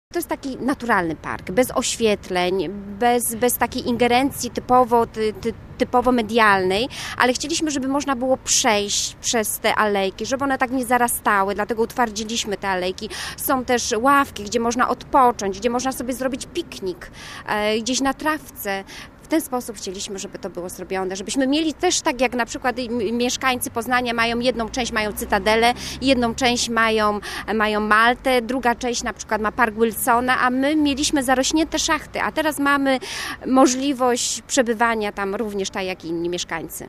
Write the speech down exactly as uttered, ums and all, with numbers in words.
To jest taki naturalny park, bez oświetleń, bez, bez takiej ingerencji typowo, ty, ty, typowo medialnej, ale chcieliśmy, żeby można było przejść przez te alejki, żeby one tak nie zarastały, dlatego utwardziliśmy te alejki. Są też ławki, gdzie można odpocząć, gdzie można sobie zrobić piknik, e, gdzieś na trawce. W ten sposób chcieliśmy, żeby to było zrobione, żebyśmy mieli też tak jak na przykład mieszkańcy Poznania mają jedną część mają Cytadelę, jedną część mają, mają Maltę, druga część na przykład ma Park Wilsona, a my mieliśmy zarośnięte szachty, a teraz mamy możliwość przebywania tam również tak jak inni mieszkańcy.